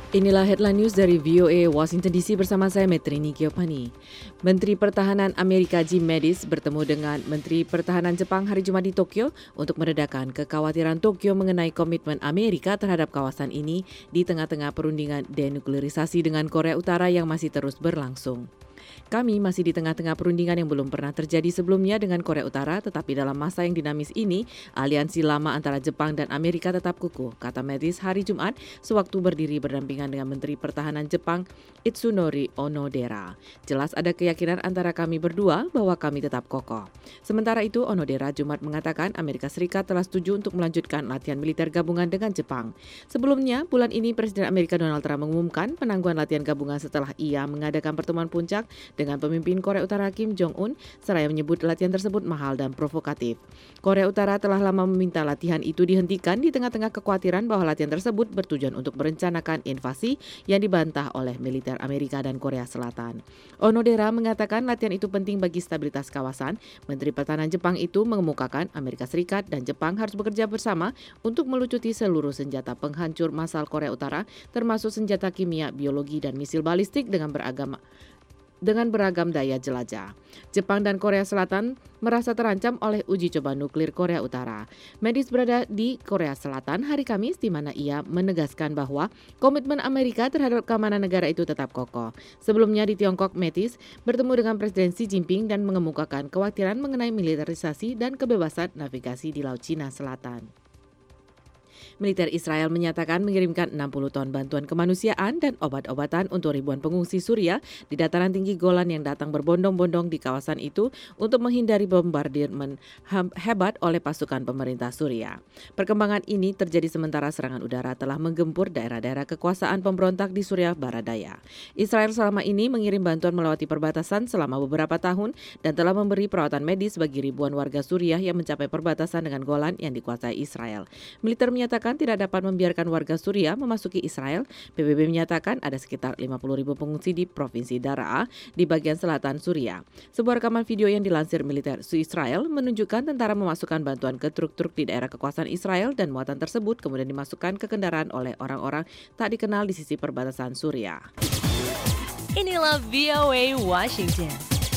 Inilah headline news dari VOA Washington DC bersama saya Metrini Giovanni. Menteri Pertahanan Amerika Jim Mattis bertemu dengan Menteri Pertahanan Jepang hari Jumat di Tokyo untuk meredakan kekhawatiran Tokyo mengenai komitmen Amerika terhadap kawasan ini di tengah-tengah perundingan denuklerisasi dengan Korea Utara yang masih terus berlangsung. Kami masih di tengah-tengah perundingan yang belum pernah terjadi sebelumnya dengan Korea Utara, tetapi dalam masa yang dinamis ini, aliansi lama antara Jepang dan Amerika tetap kukuh, kata Mattis hari Jumat sewaktu berdiri berdampingan dengan Menteri Pertahanan Jepang Itsunori Onodera. Jelas ada keyakinan antara kami berdua bahwa kami tetap kokoh. Sementara itu, Onodera Jumat mengatakan Amerika Serikat telah setuju untuk melanjutkan latihan militer gabungan dengan Jepang. Sebelumnya, bulan ini Presiden Amerika Donald Trump mengumumkan penangguhan latihan gabungan setelah ia mengadakan pertemuan puncak dengan pemimpin Korea Utara Kim Jong-un, seraya menyebut latihan tersebut mahal dan provokatif. Korea Utara telah lama meminta latihan itu dihentikan di tengah-tengah kekhawatiran bahwa latihan tersebut bertujuan untuk merencanakan invasi yang dibantah oleh militer Amerika dan Korea Selatan. Onodera mengatakan latihan itu penting bagi stabilitas kawasan. Menteri Pertahanan Jepang itu mengemukakan Amerika Serikat dan Jepang harus bekerja bersama untuk melucuti seluruh senjata penghancur massal Korea Utara, termasuk senjata kimia, biologi, dan misil balistik dengan beragam daya jelajah. Jepang dan Korea Selatan merasa terancam oleh uji coba nuklir Korea Utara. Mattis berada di Korea Selatan hari Kamis, di mana ia menegaskan bahwa komitmen Amerika terhadap keamanan negara itu tetap kokoh. Sebelumnya di Tiongkok, Mattis bertemu dengan Presiden Xi Jinping dan mengemukakan kekhawatiran mengenai militerisasi dan kebebasan navigasi di Laut Cina Selatan. Militer Israel menyatakan mengirimkan 60 ton bantuan kemanusiaan dan obat-obatan untuk ribuan pengungsi Suriah di dataran tinggi Golan yang datang berbondong-bondong di kawasan itu untuk menghindari bombardirmen hebat oleh pasukan pemerintah Suriah. Perkembangan ini terjadi sementara serangan udara telah menggempur daerah-daerah kekuasaan pemberontak di Suriah Barat Daya. Israel selama ini mengirim bantuan melewati perbatasan selama beberapa tahun dan telah memberi perawatan medis bagi ribuan warga Suriah yang mencapai perbatasan dengan Golan yang dikuasai Israel. Militer menyatakan tidak dapat membiarkan warga Suriah memasuki Israel. PBB menyatakan ada sekitar 50.000 pengungsi di Provinsi Daraa di bagian selatan Suriah. Sebuah rekaman video yang dilansir militer Israel menunjukkan tentara memasukkan bantuan ke truk-truk di daerah kekuasaan Israel dan muatan tersebut kemudian dimasukkan ke kendaraan oleh orang-orang tak dikenal di sisi perbatasan Suriah. Inilah VOA Washington.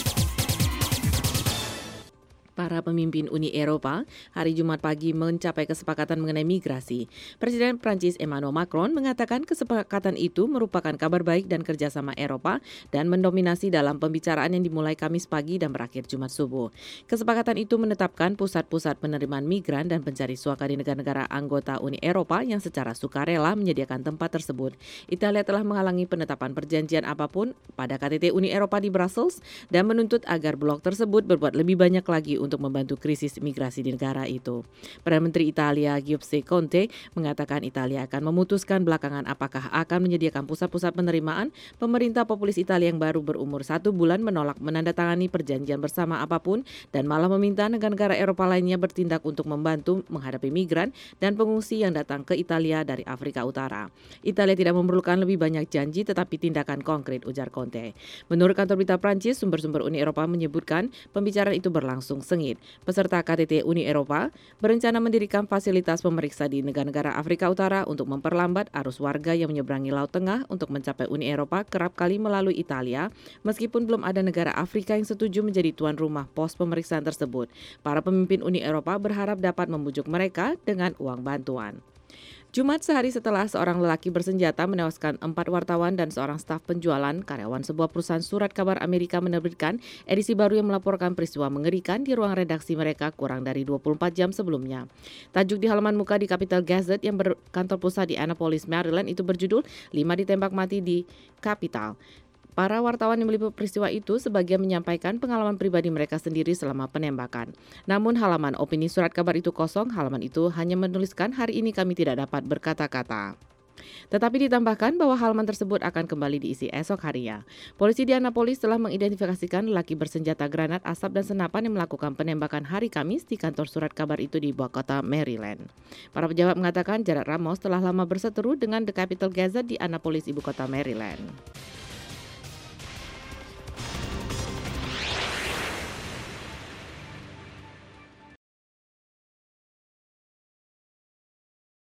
Para pemimpin Uni Eropa hari Jumat pagi mencapai kesepakatan mengenai migrasi. Presiden Prancis Emmanuel Macron mengatakan kesepakatan itu merupakan kabar baik dan kerjasama Eropa dan mendominasi dalam pembicaraan yang dimulai Kamis pagi dan berakhir Jumat subuh. Kesepakatan itu menetapkan pusat-pusat penerimaan migran dan pencari suaka di negara-negara anggota Uni Eropa yang secara sukarela menyediakan tempat tersebut. Italia telah menghalangi penetapan perjanjian apapun pada KTT Uni Eropa di Brussels dan menuntut agar blok tersebut berbuat lebih banyak lagi untuk membantu krisis migrasi di negara itu. Perdana Menteri Italia Giuseppe Conte mengatakan Italia akan memutuskan belakangan apakah akan menyediakan pusat-pusat penerimaan. Pemerintah populis Italia yang baru berumur 1 bulan menolak menandatangani perjanjian bersama apapun dan malah meminta negara-negara Eropa lainnya bertindak untuk membantu menghadapi migran dan pengungsi yang datang ke Italia dari Afrika Utara. Italia tidak memerlukan lebih banyak janji tetapi tindakan konkret, ujar Conte. Menurut kantor berita Prancis, sumber-sumber Uni Eropa menyebutkan pembicaraan itu berlangsung sengit. Peserta KTT Uni Eropa berencana mendirikan fasilitas pemeriksa di negara-negara Afrika Utara untuk memperlambat arus warga yang menyeberangi Laut Tengah untuk mencapai Uni Eropa kerap kali melalui Italia, meskipun belum ada negara Afrika yang setuju menjadi tuan rumah pos pemeriksaan tersebut. Para pemimpin Uni Eropa berharap dapat membujuk mereka dengan uang bantuan. Jumat sehari setelah seorang lelaki bersenjata menewaskan 4 wartawan dan seorang staf penjualan, karyawan sebuah perusahaan surat kabar Amerika menerbitkan edisi baru yang melaporkan peristiwa mengerikan di ruang redaksi mereka kurang dari 24 jam sebelumnya. Tajuk di halaman muka di Capital Gazette yang berkantor pusat di Annapolis, Maryland itu berjudul 5 ditembak mati di Capital. Para wartawan yang meliput peristiwa itu sebagian menyampaikan pengalaman pribadi mereka sendiri selama penembakan. Namun halaman opini surat kabar itu kosong, halaman itu hanya menuliskan hari ini kami tidak dapat berkata-kata. Tetapi ditambahkan bahwa halaman tersebut akan kembali diisi esok harinya. Polisi di Annapolis telah mengidentifikasikan lelaki bersenjata granat, asap dan senapan yang melakukan penembakan hari Kamis di kantor surat kabar itu di ibu kota Maryland. Para pejabat mengatakan Jared Ramos telah lama berseteru dengan The Capital Gazette di Annapolis, ibu kota Maryland.